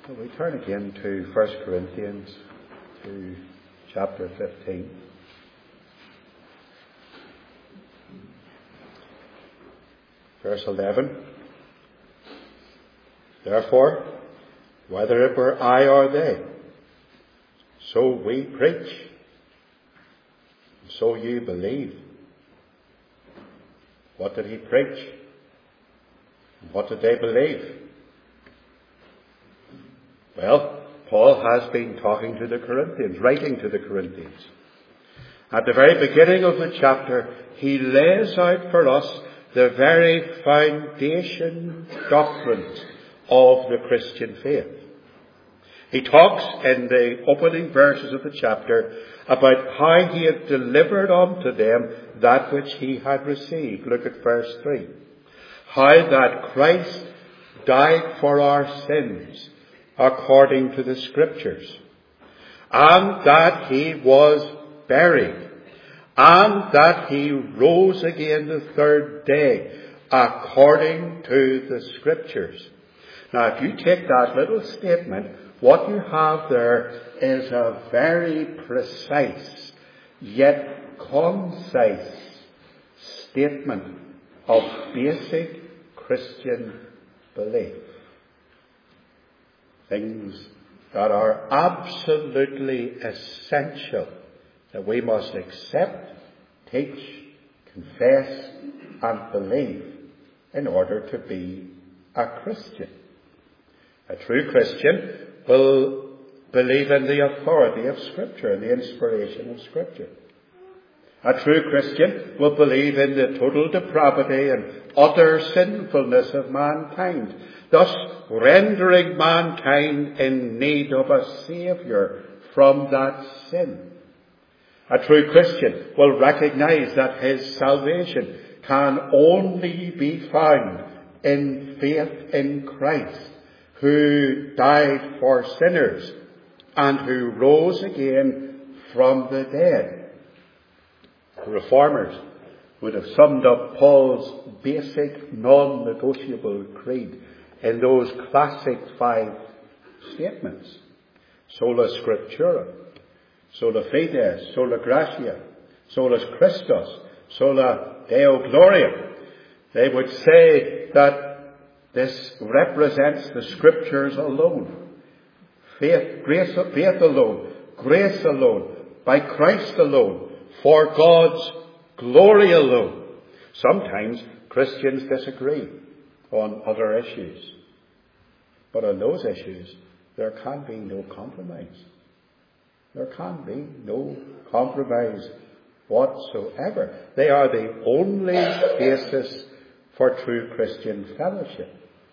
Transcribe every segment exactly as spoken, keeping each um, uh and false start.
Well, we turn again to First Corinthians, to chapter fifteen. Verse eleven. Therefore, whether it were I or they, so we preach, and so you believe. What did he preach? And what did they believe? Well, Paul has been talking to the Corinthians, writing to the Corinthians. At the very beginning of the chapter, he lays out for us the very foundation doctrines of the Christian faith. He talks in the opening verses of the chapter about how he had delivered unto them that which he had received. Look at verse three. How that Christ died for our sins according to the Scriptures, and that he was buried, and that he rose again the third day according to the Scriptures. Now, if you take that little statement, what you have there is a very precise yet concise statement of basic Christian belief. Things that are absolutely essential that we must accept, teach, confess, and believe in order to be a Christian. A true Christian will believe in the authority of Scripture, the inspiration of Scripture. A true Christian will believe in the total depravity and utter sinfulness of mankind, thus rendering mankind in need of a Saviour from that sin. A true Christian will recognize that his salvation can only be found in faith in Christ, who died for sinners and who rose again from the dead. The Reformers would have summed up Paul's basic non-negotiable creed in those classic five statements. Sola Scriptura, sola fides, sola gratia, solus Christus, sola Deo Gloria. They would say that this represents the Scriptures alone. Faith, grace, faith alone, grace alone, by Christ alone, for God's glory alone. Sometimes Christians disagree on other issues. But on those issues, there can be no compromise. There can be no compromise whatsoever. They are the only basis for true Christian fellowship.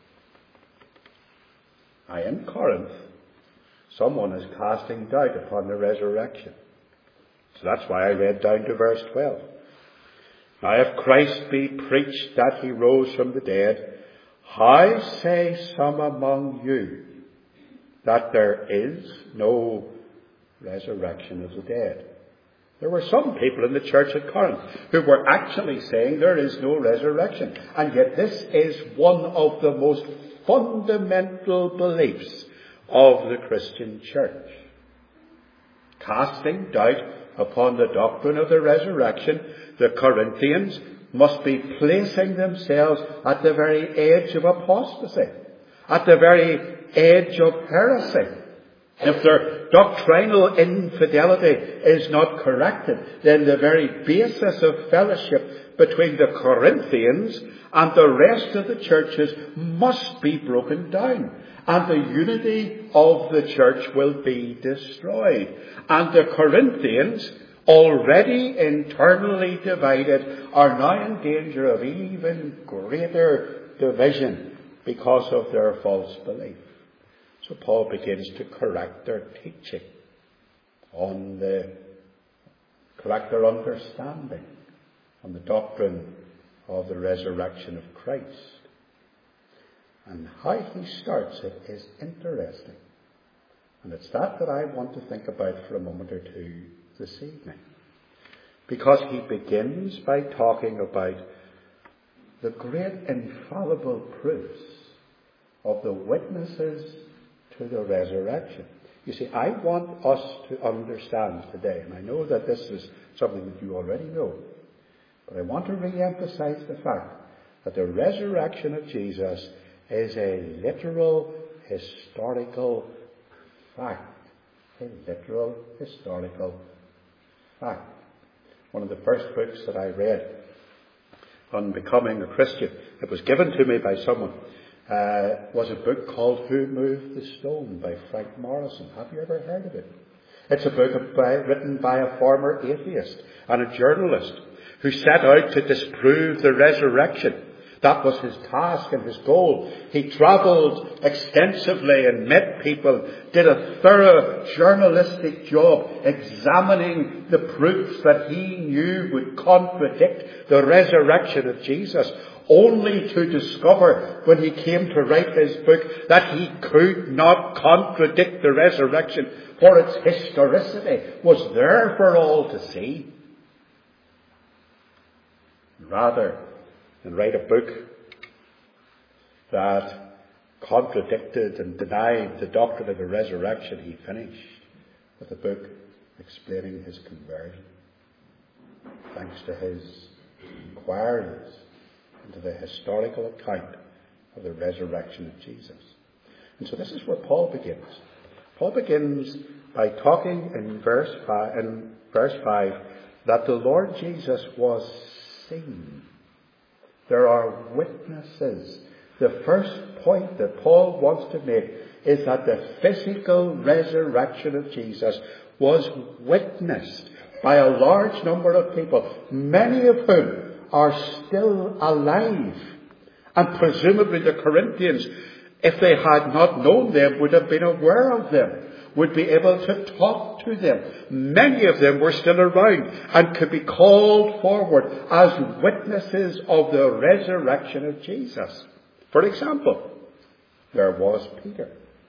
Now, in Corinth, someone is casting doubt upon the resurrection. So that's why I read down to verse twelve. Now, if Christ be preached that he rose from the dead, how say some among you that there is no resurrection of the dead? There were some people in the church at Corinth who were actually saying there is no resurrection. And yet this is one of the most fundamental beliefs of the Christian church. Casting doubt upon the doctrine of the resurrection, the Corinthians must be placing themselves at the very edge of apostasy, at the very edge of heresy. If their doctrinal infidelity is not corrected, then the very basis of fellowship between the Corinthians and the rest of the churches must be broken down, and the unity of the church will be destroyed. And the Corinthians, already internally divided, are now in danger of even greater division because of their false belief. So Paul begins to correct their teaching, on the correct their understanding on the doctrine of the resurrection of Christ. And how he starts it is interesting. And it's that that I want to think about for a moment or two this evening. Because he begins by talking about the great infallible proofs of the witnesses to the resurrection. You see, I want us to understand today, and I know that this is something that you already know, but I want to re-emphasize the fact that the resurrection of Jesus is a literal, historical fact. A literal, historical fact. One of the first books that I read on becoming a Christian, it was given to me by someone, uh, was a book called Who Moved the Stone by Frank Morrison. Have you ever heard of it? It's a book by, written by a former atheist and a journalist who set out to disprove the resurrection. That was his task and his goal. He travelled extensively and met people, did a thorough journalistic job examining the proofs that he knew would contradict the resurrection of Jesus, only to discover when he came to write his book that he could not contradict the resurrection, for its historicity was there for all to see. Rather than write a book that contradicted and denied the doctrine of the resurrection, he finished with a book explaining his conversion, thanks to his inquiries into the historical account of the resurrection of Jesus. And so this is where Paul begins. Paul begins by talking in verse five, in verse five that the Lord Jesus was seen. There are witnesses. The first point that Paul wants to make is that the physical resurrection of Jesus was witnessed by a large number of people, many of whom are still alive. And presumably the Corinthians, if they had not known them, would have been aware of them, would be able to talk to them. Many of them were still around and could be called forward as witnesses of the resurrection of Jesus. For example, there was Peter.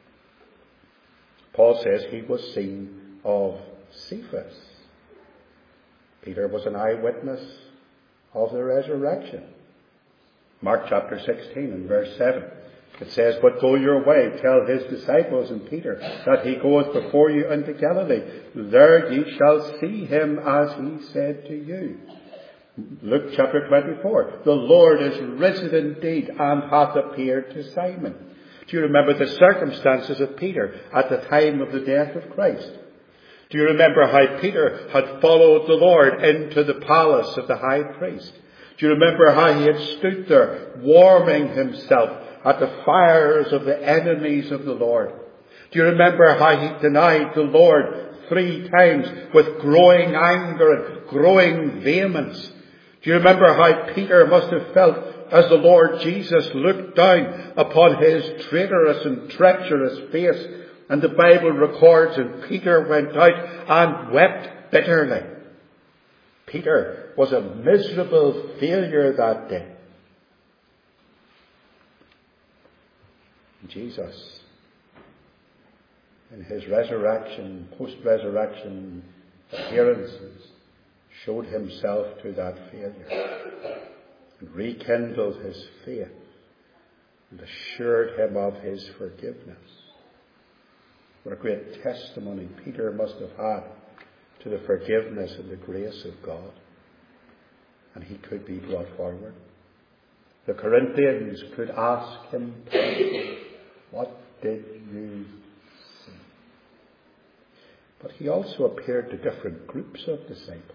Paul says he was seen of Cephas. Peter was an eyewitness of the resurrection. Mark chapter sixteen and verse seven. It says, "But go your way, tell his disciples and Peter that he goeth before you into Galilee. There ye shall see him as he said to you." Luke chapter twenty-four. "The Lord is risen indeed and hath appeared to Simon." Do you remember the circumstances of Peter at the time of the death of Christ? Do you remember how Peter had followed the Lord into the palace of the high priest? Do you remember how he had stood there warming himself at the fires of the enemies of the Lord? Do you remember how he denied the Lord three times with growing anger and growing vehemence? Do you remember how Peter must have felt as the Lord Jesus looked down upon his traitorous and treacherous face? And the Bible records, and Peter went out and wept bitterly. Peter was a miserable failure that day. Jesus, in his resurrection, post-resurrection appearances, showed himself to that failure and rekindled his faith and assured him of his forgiveness. What a great testimony Peter must have had to the forgiveness and the grace of God. And he could be brought forward. The Corinthians could ask him, "What did you see?" But he also appeared to different groups of disciples.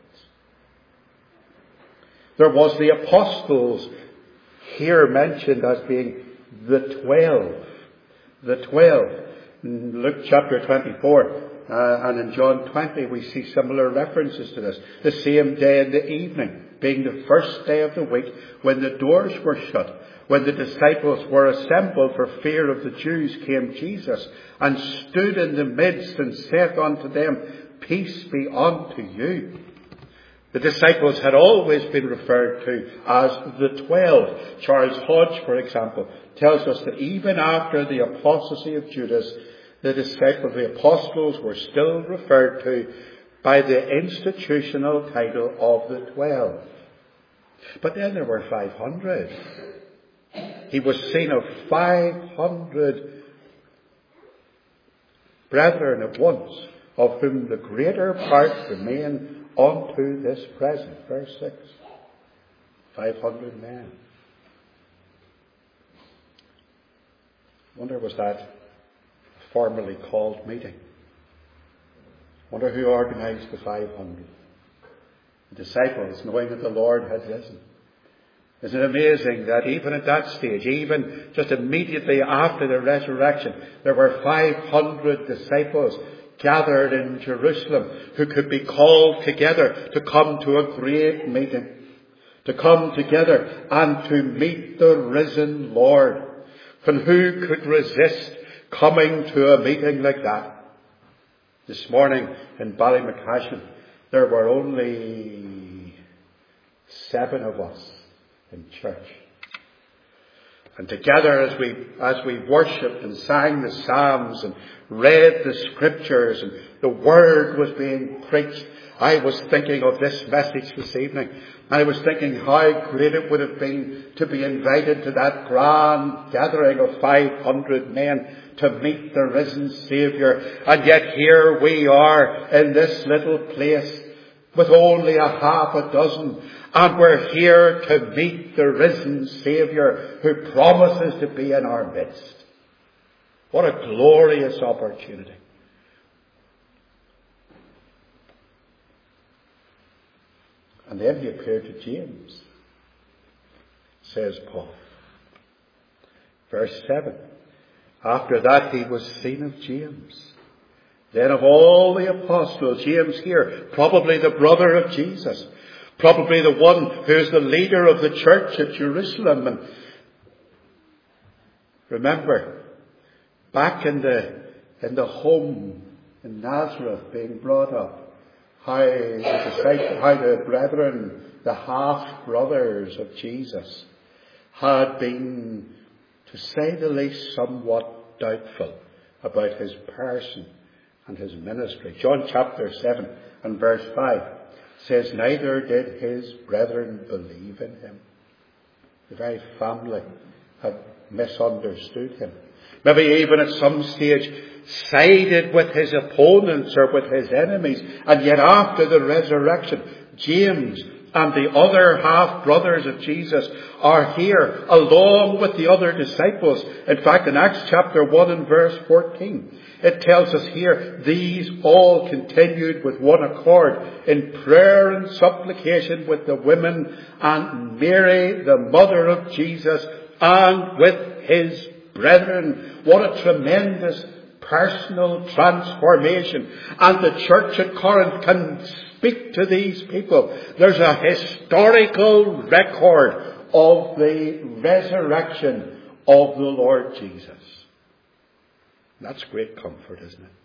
There was the apostles, here mentioned as being the twelve. The twelve. In Luke chapter twenty-four uh, and in John twenty we see similar references to this. The same day in the evening, being the first day of the week, when the doors were shut, when the disciples were assembled for fear of the Jews, came Jesus and stood in the midst and saith unto them, "Peace be unto you." The disciples had always been referred to as the twelve. Charles Hodge, for example, tells us that even after the apostasy of Judas, the disciples, the apostles, were still referred to by the institutional title of the twelve. But then there were five hundred. He was seen of five hundred brethren at once, of whom the greater part remain unto this present. Verse six. Five hundred men. Wonder, was that a formally called meeting? Wonder who organized the five hundred? The disciples, knowing that the Lord had risen. Isn't it amazing that even at that stage, even just immediately after the resurrection, there were five hundred disciples gathered in Jerusalem who could be called together to come to a great meeting, to come together and to meet the risen Lord. And who could resist coming to a meeting like that? This morning in Ballymacashin, there were only seven of us in church. And together as we, as we worshipped and sang the Psalms and read the Scriptures and the Word was being preached, I was thinking of this message this evening. And I was thinking how great it would have been to be invited to that grand gathering of five hundred men to meet the risen Saviour. And yet here we are in this little place with only a half a dozen. And we're here to meet the risen Saviour who promises to be in our midst. What a glorious opportunity. And then he appeared to James, says Paul. Verse seven. After that he was seen of James. Then of all the apostles, James here, probably the brother of Jesus, probably the one who is the leader of the church at Jerusalem. And remember, back in the, in the home in Nazareth being brought up, how the disciples, how the brethren, the half-brothers of Jesus, had been, to say the least, somewhat doubtful about his person and his ministry. John chapter seven and verse five says, neither did his brethren believe in him. The very family had misunderstood him. Maybe even at some stage sided with his opponents or with his enemies. And yet after the resurrection, James and the other half-brothers of Jesus are here along with the other disciples. In fact, in Acts chapter one and verse fourteen, it tells us here, these all continued with one accord in prayer and supplication with the women and Mary, the mother of Jesus, and with his brethren. What a tremendous personal transformation. And the church at Corinth can speak to these people. There's a historical record of the resurrection of the Lord Jesus. That's great comfort, isn't it?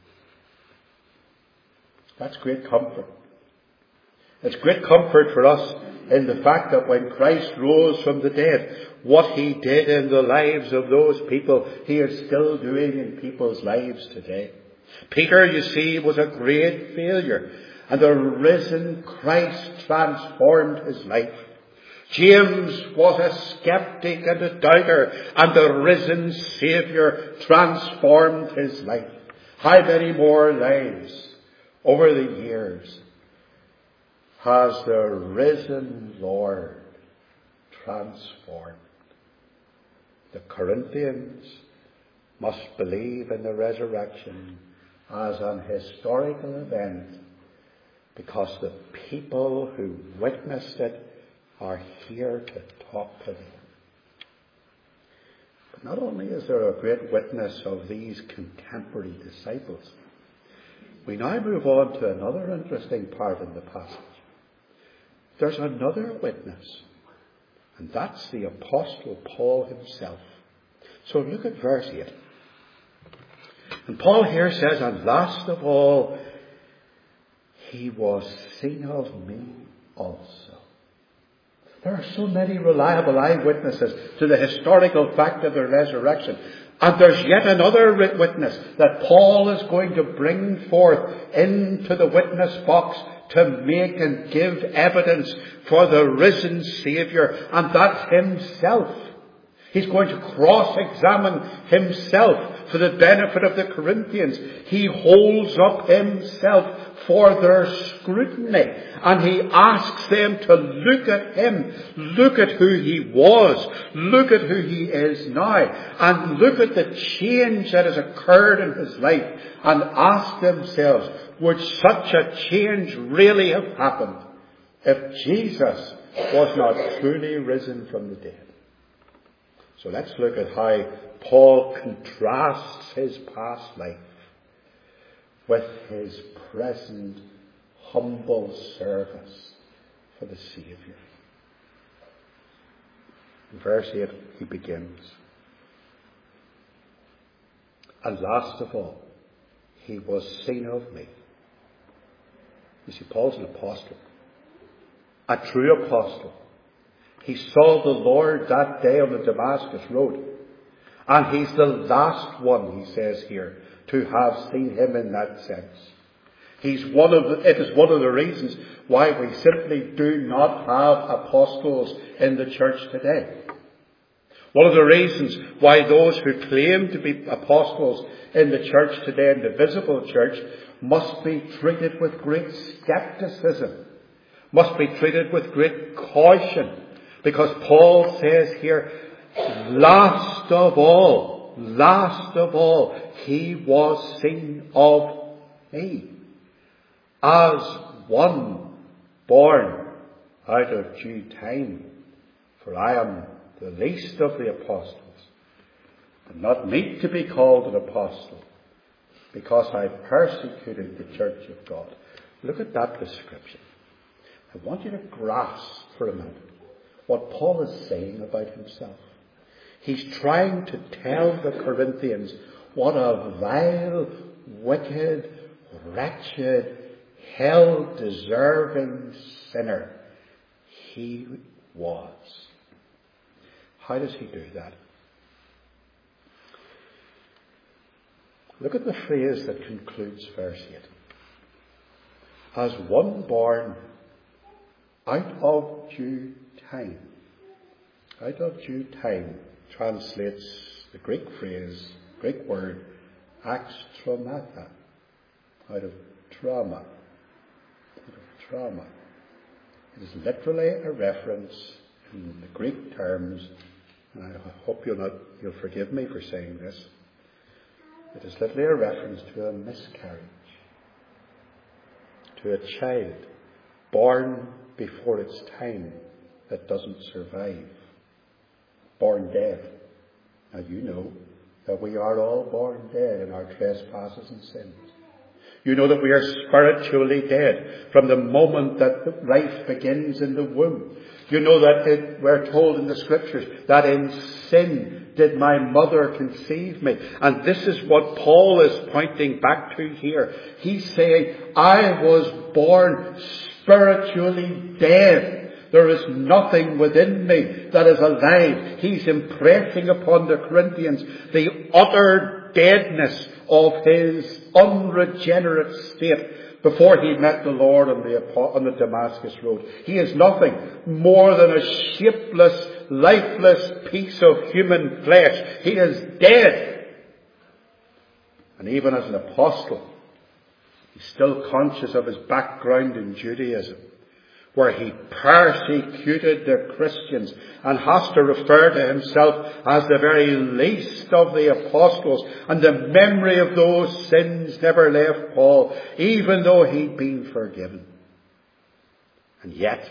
That's great comfort. It's great comfort for us in the fact that when Christ rose from the dead, what he did in the lives of those people, he is still doing in people's lives today. Peter, you see, was a great failure, and the risen Christ transformed his life. James was a skeptic and a doubter, and the risen Saviour transformed his life. How many more lives over the years has the risen Lord transformed? The Corinthians must believe in the resurrection as an historical event because the people who witnessed it are here to talk to them. But not only is there a great witness of these contemporary disciples, we now move on to another interesting part in the passage. There's another witness, and that's the Apostle Paul himself. So look at verse eight. And Paul here says, and last of all, he was seen of me also. There are so many reliable eyewitnesses to the historical fact of the resurrection. And there's yet another witness that Paul is going to bring forth into the witness box to make and give evidence for the risen Saviour. And that's himself. He's going to cross-examine himself for the benefit of the Corinthians. He holds up himself for their scrutiny. And he asks them to look at him. Look at who he was. Look at who he is now. And look at the change that has occurred in his life. And ask themselves, would such a change really have happened if Jesus was not truly risen from the dead? So let's look at how Paul contrasts his past life with his present humble service for the Saviour. In verse eight he begins, and last of all, he was seen of me. You see, Paul's an apostle, a true apostle. He saw the Lord that day on the Damascus road. And he's the last one, he says here, to have seen him in that sense. He's one of the, it is one of the reasons why we simply do not have apostles in the church today. One of the reasons why those who claim to be apostles in the church today, in the visible church, must be treated with great skepticism, must be treated with great caution. Because Paul says here, last of all, last of all, he was seen of me as one born out of due time. For I am the least of the apostles, and not meet to be called an apostle, because I persecuted the church of God. Look at that description. I want you to grasp for a minute what Paul is saying about himself. He's trying to tell the Corinthians what a vile, wicked, wretched, hell-deserving sinner he was. How does he do that? Look at the phrase that concludes verse eight. As one born out of due time. Out of due time translates the Greek phrase, Greek word, axtraumata, out of trauma. Out of trauma. It is literally a reference in the Greek terms, and I hope you'll not, you'll forgive me for saying this. It is literally a reference to a miscarriage, to a child born before its time that doesn't survive, born dead. Now you know that we are all born dead in our trespasses and sins. You know that we are spiritually dead from the moment that life begins in the womb. You know that it, we're told in the scriptures that in sin did my mother conceive me. And this is what Paul is pointing back to here. He's saying, I was born spiritually dead. There is nothing within me that is alive. He's impressing upon the Corinthians the utter deadness of his unregenerate state before he met the Lord on the, on the Damascus road. He is nothing more than a shapeless, lifeless piece of human flesh. He is dead. And even as an apostle, he's still conscious of his background in Judaism, where he persecuted the Christians and has to refer to himself as the very least of the apostles. And the memory of those sins never left Paul, even though he'd been forgiven. And yet,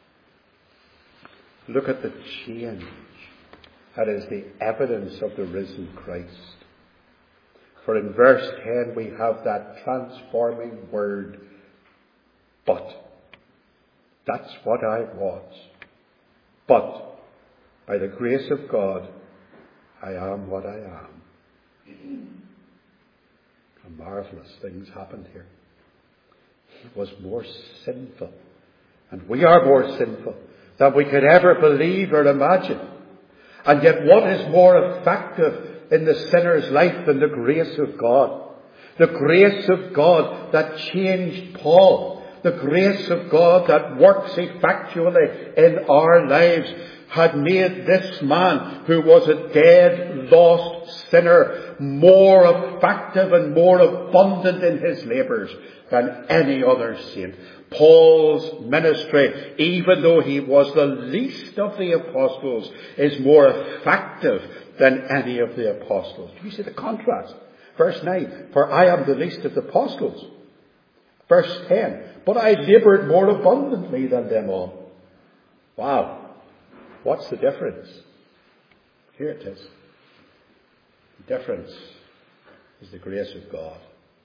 look at the change that is the evidence of the risen Christ. For in verse ten we have that transforming word, but. That's what I was. But by the grace of God, I am what I am. And marvelous things happened here. He was more sinful, and we are more sinful than we could ever believe or imagine. And yet what is more effective in the sinner's life than the grace of God? The grace of God that changed Paul, the grace of God that works effectually in our lives, had made this man, who was a dead, lost sinner, more effective and more abundant in his labours than any other saint. Paul's ministry, even though he was the least of the apostles, is more effective than any of the apostles. Do you see the contrast? Verse nine, for I am the least of the apostles. Verse ten, but I laboured more abundantly than them all. Wow. What's the difference? Here it is. The difference is the grace of God.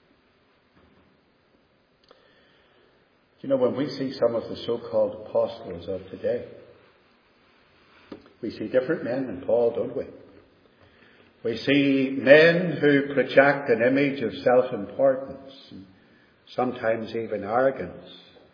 You know, when we see some of the so-called apostles of today, we see different men than Paul, don't we? We see men who project an image of self-importance, and sometimes even arrogance.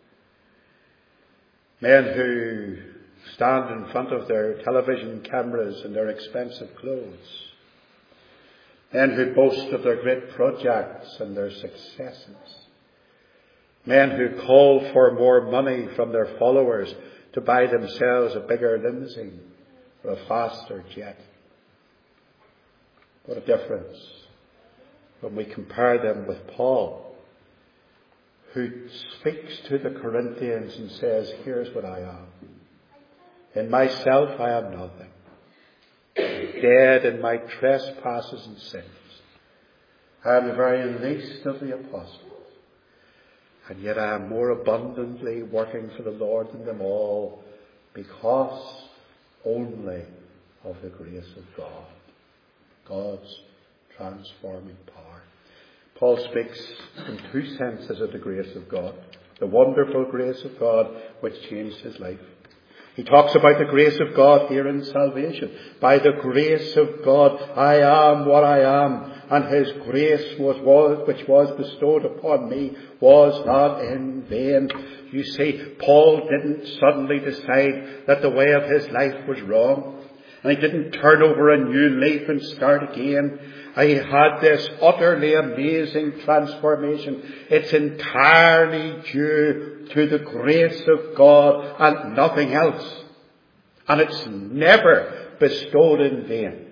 Men who stand in front of their television cameras and their expensive clothes. Men who boast of their great projects and their successes. Men who call for more money from their followers to buy themselves a bigger limousine or a faster jet. What a difference when we compare them with Paul, who speaks to the Corinthians and says, here's what I am. In myself I am nothing. Dead in my trespasses and sins. I am the very least of the apostles. And yet I am more abundantly working for the Lord than them all, because only of the grace of God. God's transforming power. Paul speaks in two senses of the grace of God. The wonderful grace of God which changed his life. He talks about the grace of God here in salvation. By the grace of God, I am what I am. And his grace was, was, which was bestowed upon me was not in vain. You see, Paul didn't suddenly decide that the way of his life was wrong. And he didn't turn over a new leaf and start again. He had this utterly amazing transformation. It's entirely due to the grace of God and nothing else. And it's never bestowed in vain.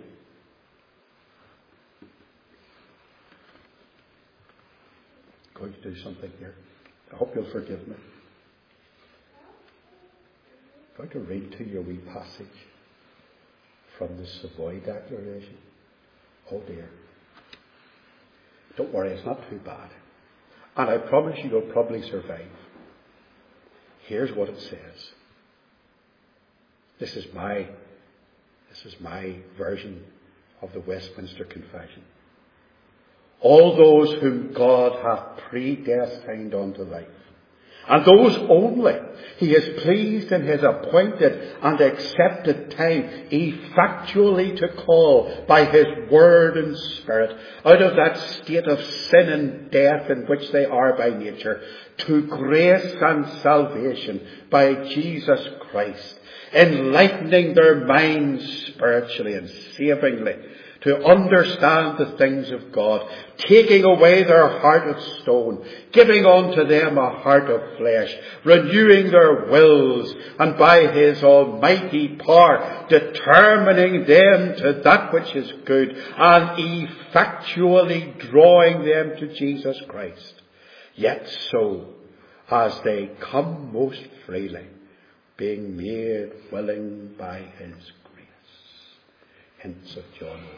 I'm going to do something here. I hope you'll forgive me. I'm going to read to you a wee passage from the Savoy Declaration. Oh dear. Don't worry, it's not too bad. And I promise you you'll probably survive. Here's what it says. This is my, this is my version of the Westminster Confession. All those whom God hath predestined unto life, and those only he is pleased in his appointed and accepted time effectually to call by his word and spirit out of that state of sin and death in which they are by nature, to grace and salvation by Jesus Christ, enlightening their minds spiritually and savingly, to understand the things of God, taking away their heart of stone, giving unto them a heart of flesh, renewing their wills, and by his almighty power determining them to that which is good, and effectually drawing them to Jesus Christ. Yet so, as they come most freely, being made willing by his grace. Hints of John one.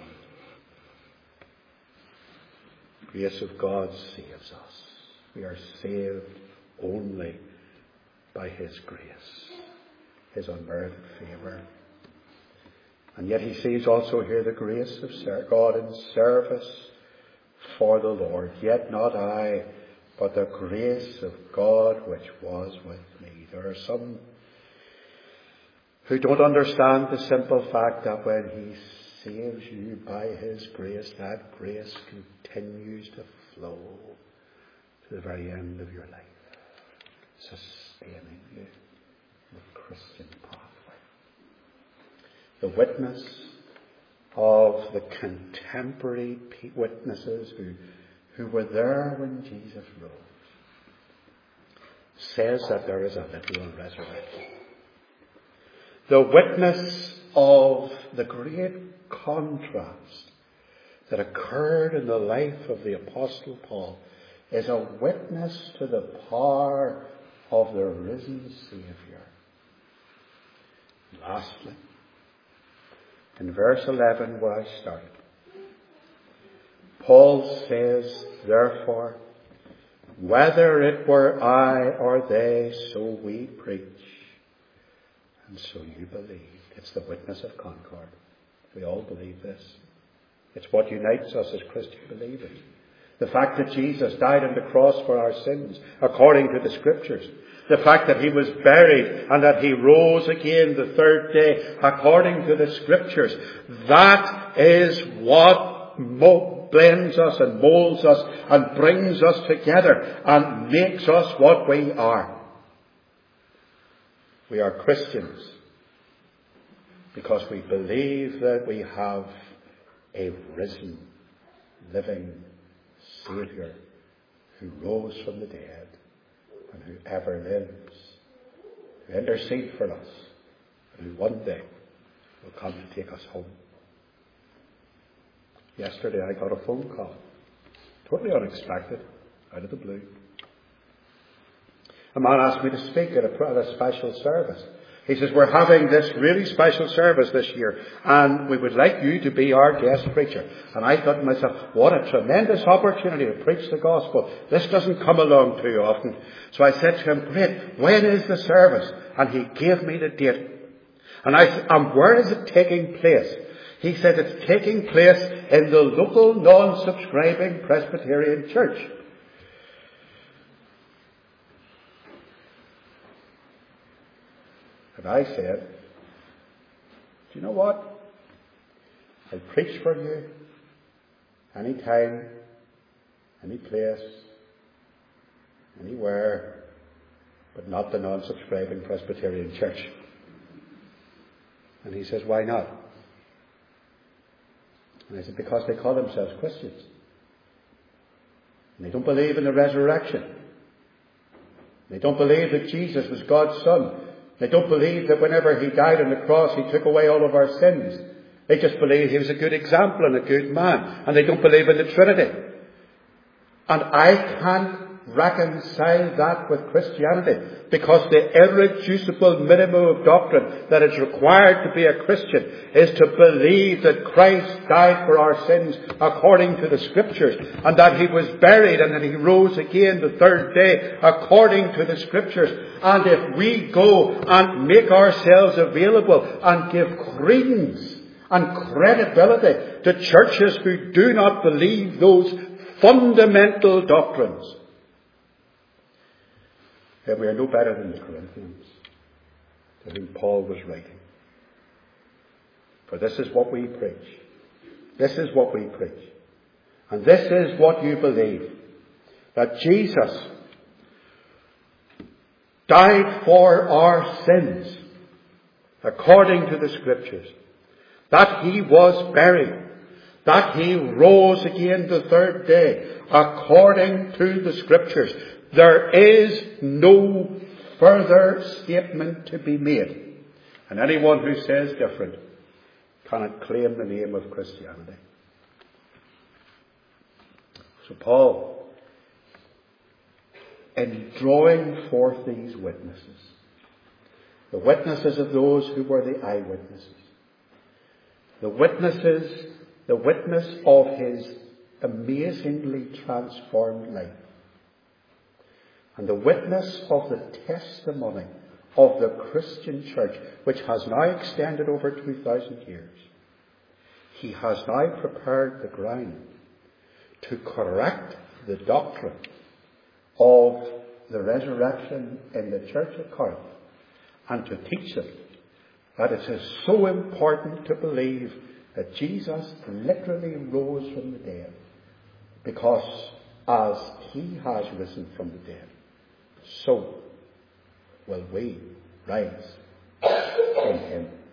Grace of God saves us. We are saved only by his grace, his unmerited favour. And yet he sees also here the grace of God in service for the Lord. Yet not I, but the grace of God which was with me. There are some who don't understand the simple fact that when he saves you by his grace, that grace continues to flow to the very end of your life, sustaining you in the Christian pathway. The witness of the contemporary witnesses who, who were there when Jesus rose. says that there is a literal resurrection. The witness of the great contrast that occurred in the life of the Apostle Paul is a witness to the power of the risen Saviour. Lastly, in verse eleven where I started, Paul says, therefore, whether it were I or they, so we preach, and so you believe. It's the witness of concord. We all believe this. It's what unites us as Christian believers. The fact that Jesus died on the cross for our sins, according to the Scriptures. The fact that He was buried and that He rose again the third day, according to the Scriptures. That is what mo- blends us and molds us and brings us together and makes us what we are. We are Christians because we believe that we have a risen, living Saviour who rose from the dead and who ever lives, who intercedes for us, and who one day will come to take us home. Yesterday I got a phone call, totally unexpected, out of the blue. A man asked me to speak at a, at a special service. He says, we're having this really special service this year, and we would like you to be our guest preacher. And I thought to myself, what a tremendous opportunity to preach the gospel. This doesn't come along too often. So I said to him, great, when is the service? And he gave me the date. And I said, and where is it taking place? He said, it's taking place in the local non-subscribing Presbyterian church. And I said, do you know what? I'll preach for you any time, any place, anywhere, but not the non-subscribing Presbyterian church. And he says, why not? And I said, because they call themselves Christians. And they don't believe in the resurrection. They don't believe that Jesus was God's Son. They don't believe that whenever He died on the cross, He took away all of our sins. They just believe He was a good example and a good man. And they don't believe in the Trinity. And I can't reconcile that with Christianity, because the irreducible minimum of doctrine that is required to be a Christian is to believe that Christ died for our sins according to the Scriptures, and that He was buried and that He rose again the third day according to the Scriptures. And if we go and make ourselves available and give credence and credibility to churches who do not believe those fundamental doctrines, then we are no better than the Corinthians, to whom Paul was writing. For this is what we preach. This is what we preach. And this is what you believe. That Jesus died for our sins, according to the Scriptures. That He was buried. That He rose again the third day, according to the Scriptures. There is no further statement to be made. And anyone who says different cannot claim the name of Christianity. So Paul, in drawing forth these witnesses, the witnesses of those who were the eyewitnesses, the witnesses, the witness of His amazingly transformed life, and the witness of the testimony of the Christian church, which has now extended over two thousand years, he has now prepared the ground to correct the doctrine of the resurrection in the church at Corinth, and to teach them that it is so important to believe that Jesus literally rose from the dead, because as He has risen from the dead, so will we rise in Him.